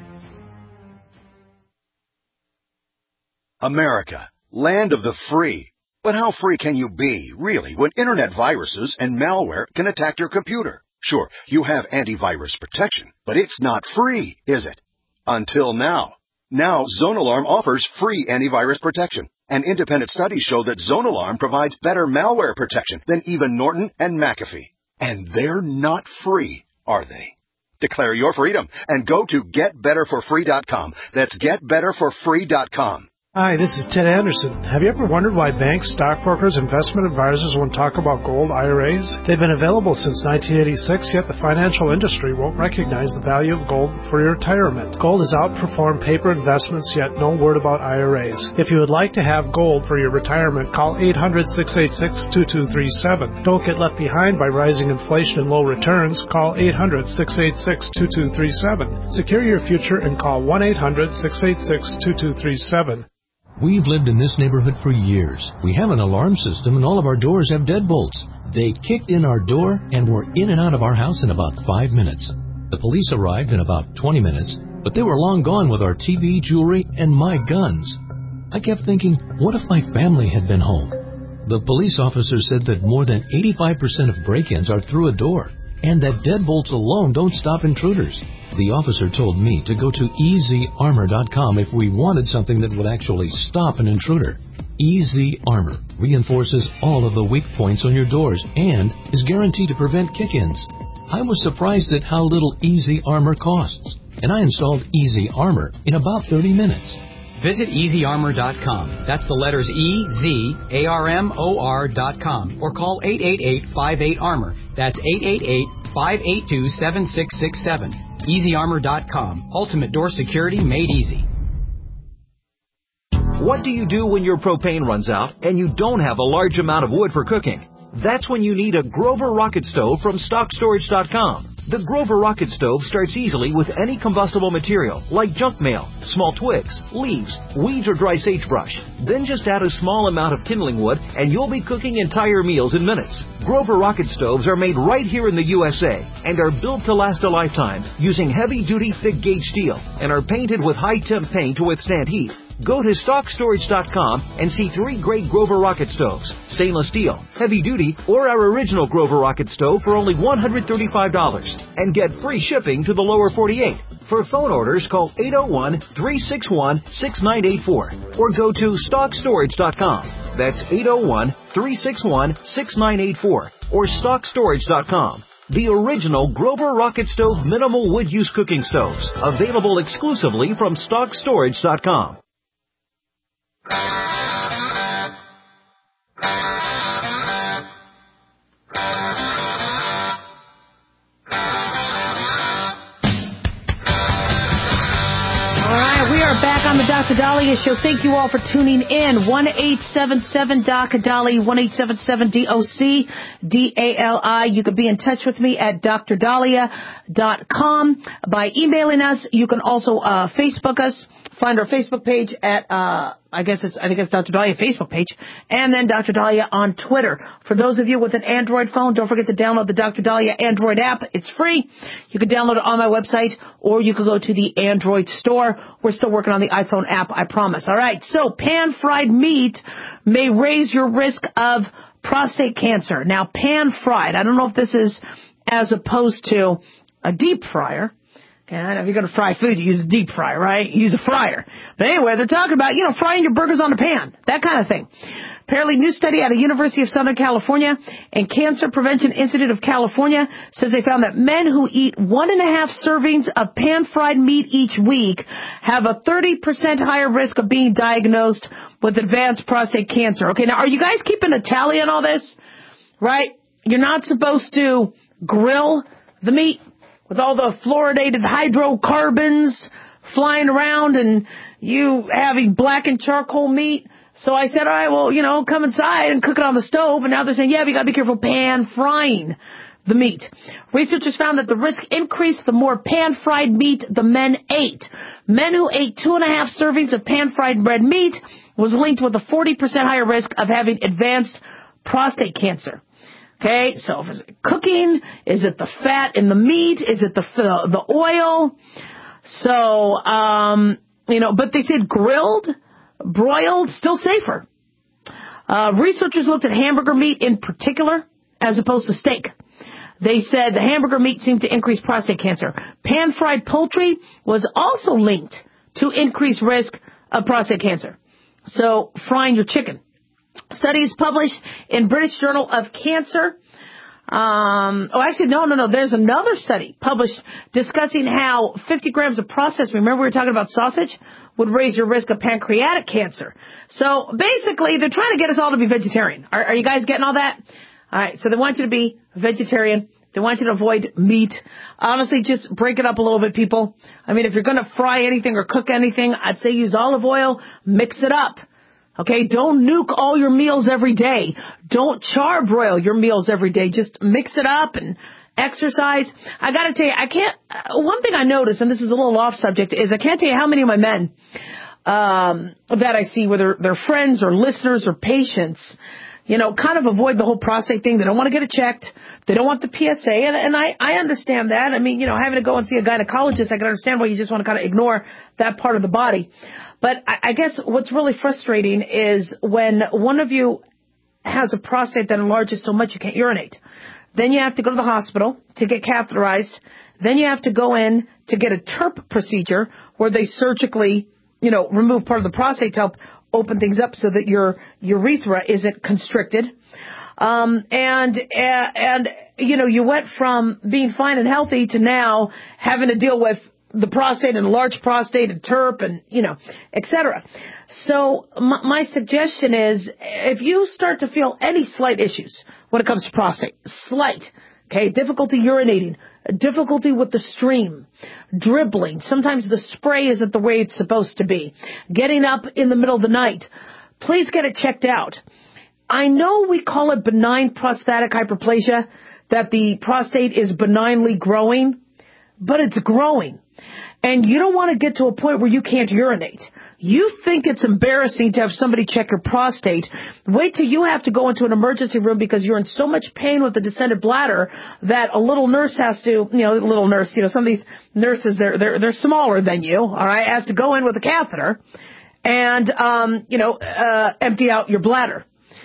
America, land of the free. But how free can you be, really, when internet viruses and malware can attack your computer? Sure, you have antivirus protection, but it's not free, is it? Until now. Now, ZoneAlarm offers free antivirus protection. And independent studies show that ZoneAlarm provides better malware protection than even Norton and McAfee. And they're not free, are they? Declare your freedom and go to get better for free dot com. That's get better for free dot com. Hi, this is Ted Anderson. Have you ever wondered why banks, stockbrokers, investment advisors won't talk about gold I R As? They've been available since nineteen eighty-six, yet the financial industry won't recognize the value of gold for your retirement. Gold has outperformed paper investments, yet no word about I R As. If you would like to have gold for your retirement, call eight hundred, six eight six, two two three seven. Don't get left behind by rising inflation and low returns. Call eight hundred, six eight six, two two three seven. Secure your future and call one eight hundred, six eight six, two two three seven. We've lived in this neighborhood for years. We have an alarm system and all of our doors have deadbolts. They kicked in our door and were in and out of our house in about five minutes. The police arrived in about twenty minutes, but they were long gone with our T V, jewelry, and my guns. I kept thinking, what if my family had been home? The police officer said that more than eighty-five percent of break-ins are through a door, and that deadbolts alone don't stop intruders. The officer told me to go to easy armor dot com if we wanted something that would actually stop an intruder. Easy Armor reinforces all of the weak points on your doors and is guaranteed to prevent kick-ins. I was surprised at how little Easy Armor costs, and I installed Easy Armor in about thirty minutes. Visit easy armor dot com. That's the letters E Z A R M O R dot com. Or call eight eight eight, five eight, armor. That's eight eight eight, five eight two, seven six six seven. easy armor dot com. Ultimate door security made easy. What do you do when your propane runs out and you don't have a large amount of wood for cooking? That's when you need a Grover Rocket Stove from stock storage dot com. The Grover Rocket Stove starts easily with any combustible material, like junk mail, small twigs, leaves, weeds, or dry sagebrush. Then just add a small amount of kindling wood, and you'll be cooking entire meals in minutes. Grover Rocket Stoves are made right here in the U S A and are built to last a lifetime using heavy-duty, thick-gauge steel and are painted with high-temp paint to withstand heat. Go to stock storage dot com and see three great Grover Rocket Stoves, stainless steel, heavy duty, or our original Grover Rocket Stove for only one hundred thirty-five dollars and get free shipping to the lower forty-eight. For phone orders, call eight oh one, three six one, six nine eight four or go to stock storage dot com. That's eight oh one, three six one, six nine eight four or stock storage dot com. The original Grover Rocket Stove minimal wood use cooking stoves, available exclusively from stock storage dot com. We are back on the Doctor Dahlia Show. Thank you all for tuning in. one eight seven seven D O C Dahlia, one eight seven seven D O C D A L I. You can be in touch with me at dr dahlia dot com by emailing us. You can also uh, Facebook us. Find our Facebook page at, uh, I guess it's, I think it's Doctor Dahlia Facebook page, and then Doctor Dahlia on Twitter. For those of you with an Android phone, don't forget to download the Doctor Dahlia Android app. It's free. You can download it on my website, or you can go to the Android store. We're still working on the iPhone app, I promise. All right. So pan-fried meat may raise your risk of prostate cancer. Now, pan-fried, I don't know if this is as opposed to a deep fryer. Okay, I know if you're going to fry food, you use a deep fry, right? You use a fryer. But anyway, they're talking about, you know, frying your burgers on a pan, that kind of thing. Apparently, new study out of University of Southern California and Cancer Prevention Institute of California says they found that men who eat one and a half servings of pan-fried meat each week have a thirty percent higher risk of being diagnosed with advanced prostate cancer. Okay, now, are you guys keeping a tally on all this? Right? You're not supposed to grill the meat with all the fluoridated hydrocarbons flying around and you having blackened charcoal meat. So I said, all right, well, you know, come inside and cook it on the stove. And now they're saying, yeah, but you got to be careful pan frying the meat. Researchers found that the risk increased the more pan-fried meat the men ate. Men who ate two and a half servings of pan-fried red meat was linked with a forty percent higher risk of having advanced prostate cancer. Okay, so is it cooking? Is it the fat in the meat? Is it the the oil? So, um, you know, but they said grilled, broiled, still safer. Uh, researchers looked at hamburger meat in particular as opposed to steak. They said the hamburger meat seemed to increase prostate cancer. Pan-fried poultry was also linked to increased risk of prostate cancer. So, frying your chicken. Studies published in British Journal of Cancer. Um, oh, actually, no, no, no. There's another study published discussing how fifty grams of processed, remember we were talking about sausage, would raise your risk of pancreatic cancer. So basically, they're trying to get us all to be vegetarian. Are, are you guys getting all that? All right, so they want you to be vegetarian. They want you to avoid meat. Honestly, just break it up a little bit, people. I mean, if you're going to fry anything or cook anything, I'd say use olive oil, mix it up. Okay, don't nuke all your meals every day. Don't charbroil your meals every day. Just mix it up and exercise. I got to tell you, I can't, uh, one thing I noticed, and this is a little off subject, is I can't tell you how many of my men um, that I see, whether they're friends or listeners or patients, you know, kind of avoid the whole prostate thing. They don't want to get it checked. They don't want the P S A, and, and I, I understand that. I mean, you know, having to go and see a gynecologist, I can understand why you just want to kind of ignore that part of the body. But I, I guess what's really frustrating is when one of you has a prostate that enlarges so much you can't urinate. Then you have to go to the hospital to get catheterized. Then you have to go in to get a TURP procedure where they surgically, you know, remove part of the prostate to help open things up so that your urethra isn't constricted. Um, and, uh, and, you know, you went from being fine and healthy to now having to deal with the prostate and large prostate and TURP and, you know, et cetera. So my, my suggestion is if you start to feel any slight issues when it comes to prostate, slight, okay, difficulty urinating, difficulty with the stream, dribbling, sometimes the spray isn't the way it's supposed to be, getting up in the middle of the night, please get it checked out. I know we call it benign prostatic hyperplasia, that the prostate is benignly growing, but it's growing. And you don't want to get to a point where you can't urinate. You think it's embarrassing to have somebody check your prostate. Wait till you have to go into an emergency room because you're in so much pain with the descended bladder that a little nurse has to, you know, a little nurse, you know, some of these nurses, they're, they're, they're smaller than you, all right, has to go in with a catheter and, um, you know, uh, empty out your bladder.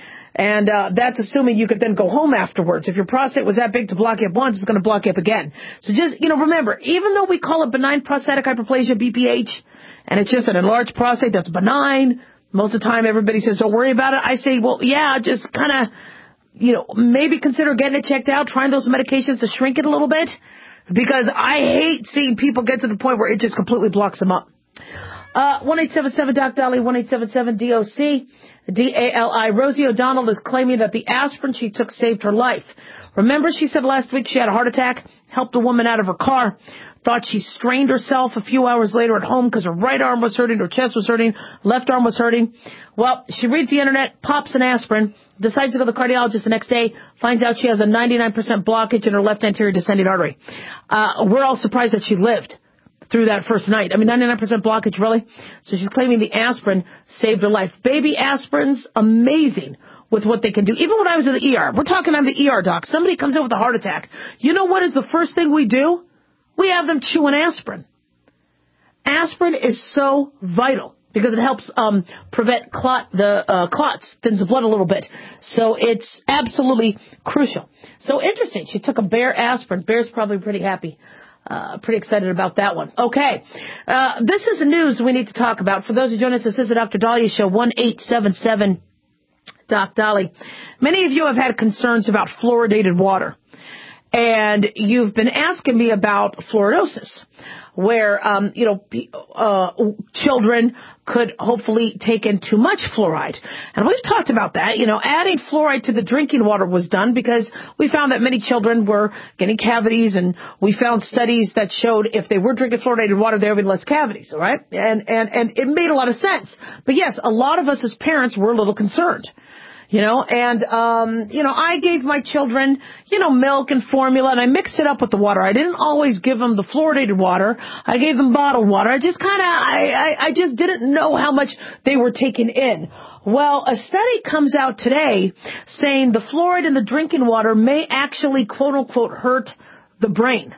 And uh, that's assuming you could then go home afterwards. If your prostate was that big to block you up once, it's going to block you up again. So just, you know, remember, even though we call it benign prostatic hyperplasia, B P H, and it's just an enlarged prostate that's benign, most of the time everybody says, don't worry about it. I say, well, yeah, just kind of, you know, maybe consider getting it checked out, trying those medications to shrink it a little bit, because I hate seeing people get to the point where it just completely blocks them up. Uh, one eight seven seven Doc Dolly, one eight seven seven D O C, D A L I. Rosie O'Donnell is claiming that the aspirin she took saved her life. Remember she said last week she had a heart attack, helped a woman out of her car, thought she strained herself a few hours later at home because her right arm was hurting, her chest was hurting, left arm was hurting. Well, she reads the internet, pops an aspirin, decides to go to the cardiologist the next day, finds out she has a ninety-nine percent blockage in her left anterior descending artery. Uh, we're all surprised that she lived through that first night. I mean, ninety-nine percent blockage, really? So she's claiming the aspirin saved her life. Baby aspirin's amazing with what they can do. Even when I was in the E R, we're talking on the E R, doc. Somebody comes in with a heart attack. You know what is the first thing we do? We have them chew an aspirin. Aspirin is so vital because it helps um, prevent clot, the uh, clots, thins the blood a little bit. So it's absolutely crucial. So interesting. She took a Bear aspirin. Bear's probably pretty happy. Uh, pretty excited about that one. Okay. Uh, this is news we need to talk about. For those who join us, this is the Doctor Dahlia Show, one eight seven seven Doc Dolly. Many of you have had concerns about fluoridated water. And you've been asking me about fluoridosis, where, um, you know, uh, children could hopefully take in too much fluoride. And we've talked about that. You know, adding fluoride to the drinking water was done because we found that many children were getting cavities, and we found studies that showed if they were drinking fluoridated water, there would be less cavities, all right? And, and, and it made a lot of sense. But yes, a lot of us as parents were a little concerned. You know, and, um, you know, I gave my children, you know, milk and formula, and I mixed it up with the water. I didn't always give them the fluoridated water. I gave them bottled water. I just kind of, I, I, I just didn't know how much they were taking in. Well, a study comes out today saying the fluoride in the drinking water may actually, quote unquote, hurt the brain.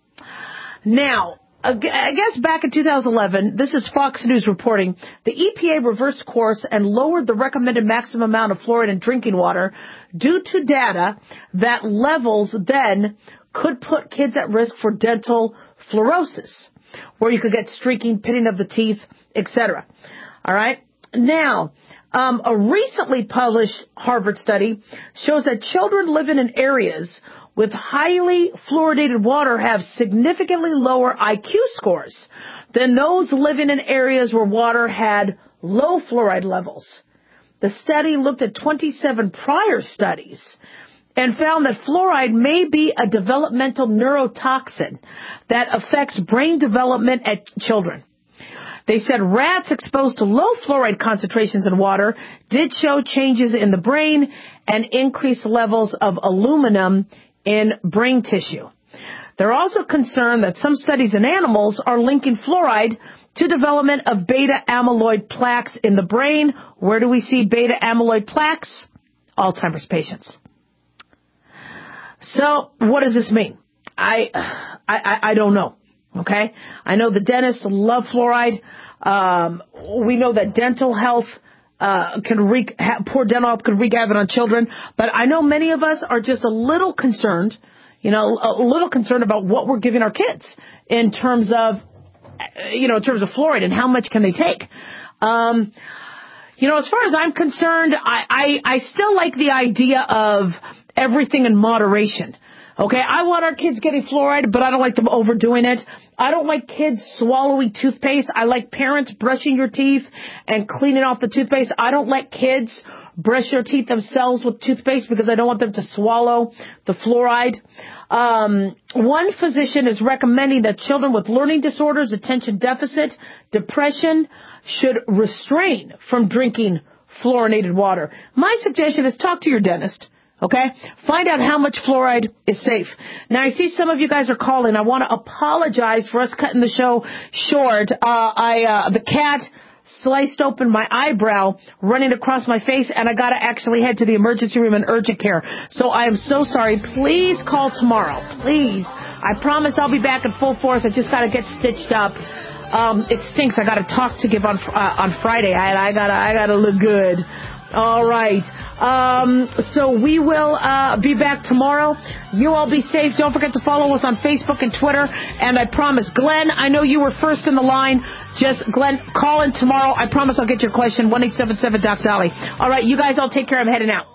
Now, I guess back in two thousand eleven, this is Fox News reporting, the E P A reversed course and lowered the recommended maximum amount of fluoride in drinking water due to data that levels then could put kids at risk for dental fluorosis, where you could get streaking, pitting of the teeth, et cetera. All right? Now, um, a recently published Harvard study shows that children living in areas with highly fluoridated water have significantly lower I Q scores than those living in areas where water had low fluoride levels. The study looked at twenty-seven prior studies and found that fluoride may be a developmental neurotoxin that affects brain development at children. They said rats exposed to low fluoride concentrations in water did show changes in the brain and increased levels of aluminum in brain tissue. They're also concerned that some studies in animals are linking fluoride to development of beta amyloid plaques in the brain. Where do we see beta amyloid plaques? Alzheimer's patients. So what does this mean? I, I, I don't know. Okay. I know the dentists love fluoride. Um, we know that dental health Uh, can wreak, ha, poor dental health can wreak havoc on children. But I know many of us are just a little concerned, you know, a little concerned about what we're giving our kids in terms of, you know, in terms of fluoride and how much can they take. Um, you know, as far as I'm concerned, I, I, I still like the idea of everything in moderation. Okay, I want our kids getting fluoride, but I don't like them overdoing it. I don't like kids swallowing toothpaste. I like parents brushing your teeth and cleaning off the toothpaste. I don't let kids brush their teeth themselves with toothpaste because I don't want them to swallow the fluoride. Um, one physician is recommending that children with learning disorders, attention deficit, depression should restrain from drinking fluorinated water. My suggestion is talk to your dentist. Okay? Find out how much fluoride is safe. Now, I see some of you guys are calling. I want to apologize for us cutting the show short. Uh, I, uh, the cat sliced open my eyebrow running across my face, and I got to actually head to the emergency room and urgent care. So I am so sorry. Please call tomorrow. Please. I promise I'll be back in full force. I just got to get stitched up. Um, it stinks. I got to talk to give on, uh, on Friday. I, I gotta, I gotta look good. All right. Um, so we will uh, be back tomorrow. You all be safe. Don't forget to follow us on Facebook and Twitter. And I promise, Glenn, I know you were first in the line. Just, Glenn, call in tomorrow. I promise I'll get your question. one eight seven seven Doc Dolly. All right, you guys all take care. I'm heading out.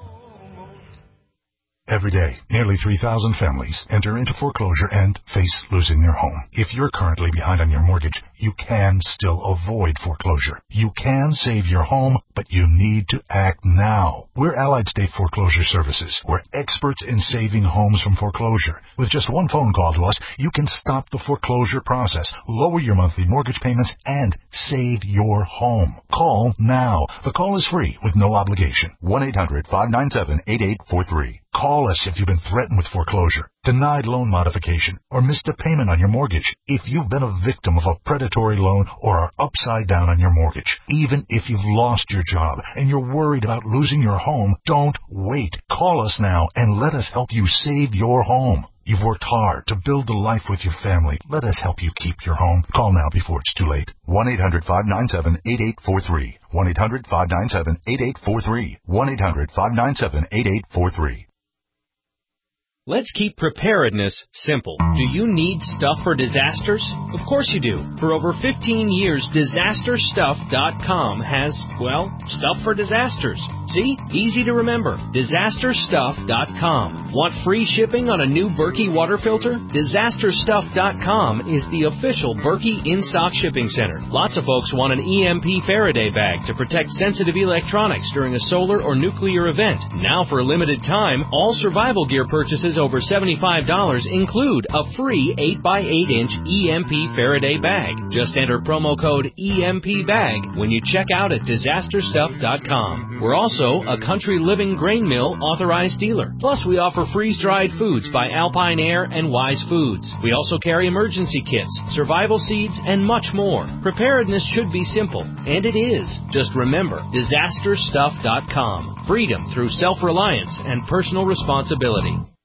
Every day, nearly three thousand families enter into foreclosure and face losing their home. If you're currently behind on your mortgage, you can still avoid foreclosure. You can save your home, but you need to act now. We're Allied State Foreclosure Services. We're experts in saving homes from foreclosure. With just one phone call to us, you can stop the foreclosure process, lower your monthly mortgage payments, and save your home. Call now. The call is free with no obligation. one eight hundred five nine seven eight eight four three. Call us if you've been threatened with foreclosure, denied loan modification, or missed a payment on your mortgage. If you've been a victim of a predatory loan or are upside down on your mortgage, even if you've lost your job and you're worried about losing your home, don't wait. Call us now and let us help you save your home. You've worked hard to build a life with your family. Let us help you keep your home. Call now before it's too late. one eight hundred five nine seven eight eight four three. one eight hundred five nine seven eight eight four three. one eight hundred five nine seven eight eight four three. Let's keep preparedness simple. Do you need stuff for disasters? Of course you do. For over fifteen years, disaster stuff dot com has, well, stuff for disasters. See? Easy to remember. disaster stuff dot com. Want free shipping on a new Berkey water filter? disaster stuff dot com is the official Berkey in-stock shipping center. Lots of folks want an E M P Faraday bag to protect sensitive electronics during a solar or nuclear event. Now for a limited time, all survival gear purchases over seventy-five dollars include a free eight by eight inch E M P Faraday bag. Just enter promo code E M P bag when you check out at disaster stuff dot com. We're also a Country Living Grain Mill authorized dealer. Plus, we offer freeze-dried foods by Alpine Air and Wise Foods. We also carry emergency kits, survival seeds, and much more. Preparedness should be simple, and it is. Just remember, disaster stuff dot com. Freedom through self-reliance and personal responsibility.